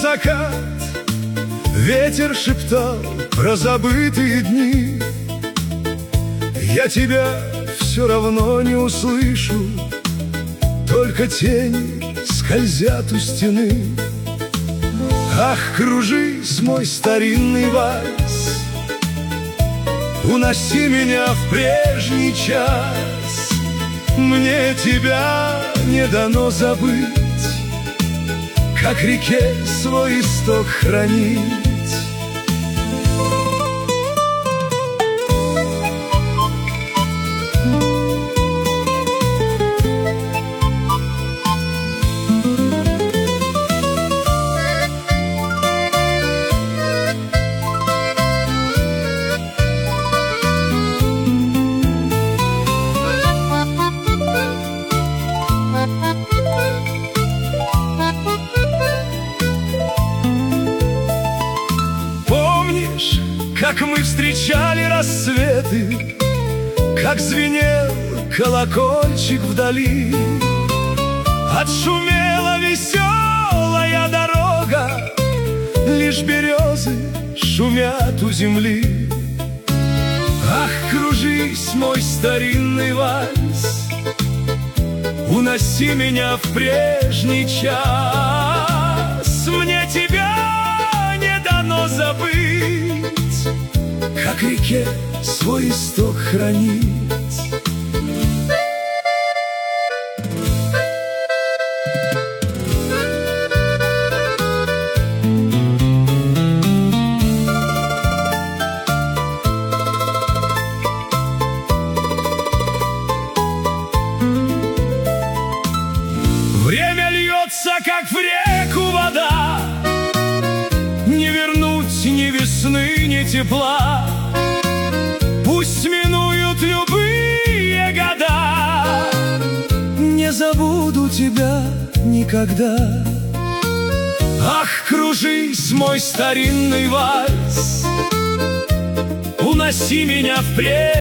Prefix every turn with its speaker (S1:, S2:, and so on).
S1: закат, ветер шептал про забытые дни. Я тебя все равно не услышу, только тени скользят у стены. Ах, кружись, мой старинный вальс, уноси меня в прежний час. Мне тебя не дано забыть, как реке свой исток хранить. Как мы встречали рассветы, как звенел колокольчик вдали, отшумела веселая дорога, лишь березы шумят у земли. Ах, кружись, мой старинный вальс, уноси меня в прежний час. Мне тебя не дано забыть, как реке свой исток хранить. Время льется, как в реку вода, не вернуть ни весны, ни тепла. Пусть минуют любые года, не забуду тебя никогда. Ах, кружись, мой старинный вальс, уноси меня впредь.